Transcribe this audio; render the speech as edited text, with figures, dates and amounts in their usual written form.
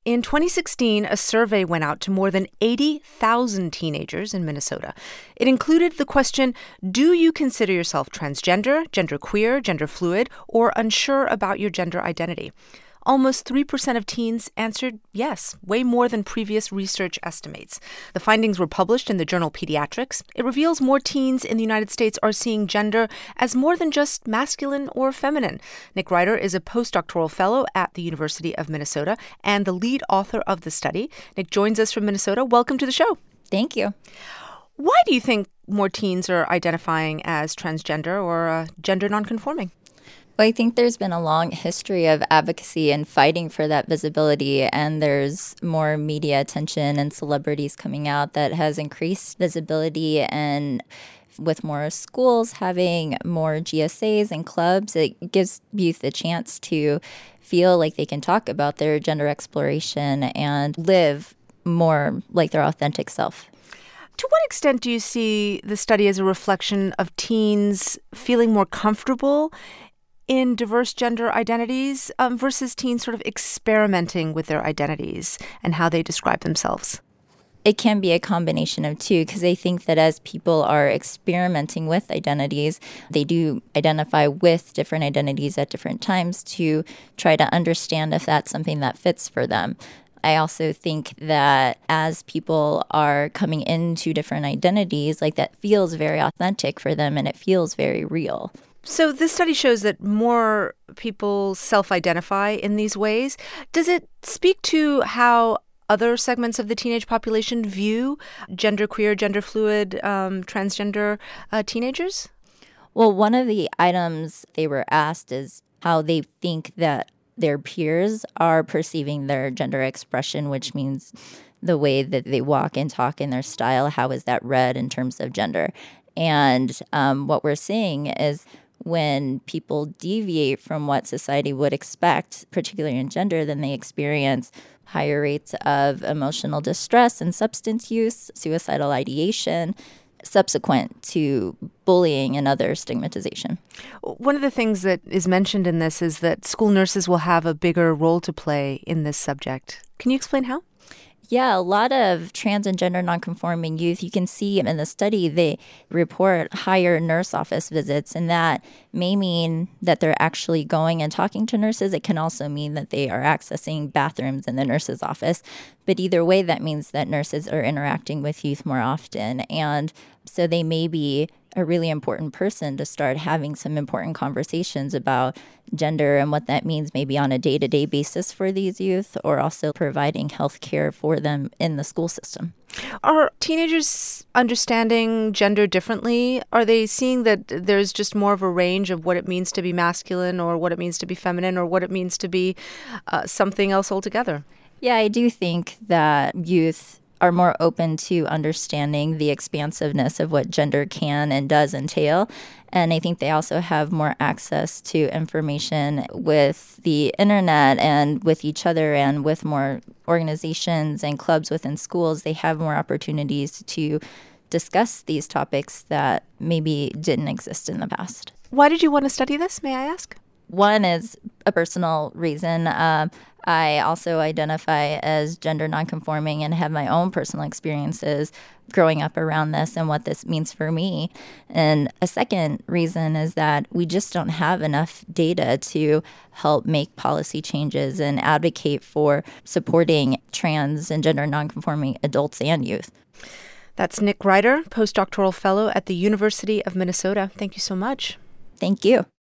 In 2016, a survey went out to more than 80,000 teenagers in Minnesota. It included the question, do you consider yourself transgender, genderqueer, gender fluid, or unsure about your gender identity? Almost 3% of teens answered yes, way more than previous research estimates. The findings were published in the journal Pediatrics. It reveals more teens in the United States are seeing gender as more than just masculine or feminine. Nick Ryder is a postdoctoral fellow at the University of Minnesota and the lead author of the study. Nick joins us from Minnesota. Welcome to the show. Thank you. Why do you think more teens are identifying as transgender or gender nonconforming? Well, I think there's been a long history of advocacy and fighting for that visibility, and there's more media attention and celebrities coming out that has increased visibility. And with more schools having more GSAs and clubs, it gives youth a chance to feel like they can talk about their gender exploration and live more like their authentic self. To what extent do you see the study as a reflection of teens feeling more comfortable in diverse gender identities versus teens sort of experimenting with their identities and how they describe themselves? It can be a combination of two, because I think that as people are experimenting with identities, they do identify with different identities at different times to try to understand if that's something that fits for them. I also think that as people are coming into different identities, like that feels very authentic for them and it feels very real. So this study shows that more people self-identify in these ways. Does it speak to how other segments of the teenage population view genderqueer, gender fluid, transgender teenagers? Well, one of the items they were asked is how they think that their peers are perceiving their gender expression, which means the way that they walk and talk in their style. How is that read in terms of gender? And what we're seeing is when people deviate from what society would expect, particularly in gender, then they experience higher rates of emotional distress and substance use, suicidal ideation, subsequent to bullying and other stigmatization. One of the things that is mentioned in this is that school nurses will have a bigger role to play in this subject. Can you explain how? Yeah, a lot of trans and gender nonconforming youth, you can see in the study, they report higher nurse office visits, and that may mean that they're actually going and talking to nurses. It can also mean that they are accessing bathrooms in the nurse's office. But either way, that means that nurses are interacting with youth more often. And so they may be a really important person to start having some important conversations about gender and what that means maybe on a day-to-day basis for these youth, or also providing health care for them in the school system. Are teenagers understanding gender differently? Are they seeing that there's just more of a range of what it means to be masculine or what it means to be feminine or what it means to be something else altogether? Yeah, I do think that youth are more open to understanding the expansiveness of what gender can and does entail. And I think they also have more access to information with the internet and with each other and with more organizations and clubs within schools. They have more opportunities to discuss these topics that maybe didn't exist in the past. Why did you want to study this, may I ask? One is a personal reason. I also identify as gender nonconforming and have my own personal experiences growing up around this and what this means for me. And a second reason is that we just don't have enough data to help make policy changes and advocate for supporting trans and gender nonconforming adults and youth. That's Nick Ryder, postdoctoral fellow at the University of Minnesota. Thank you so much. Thank you.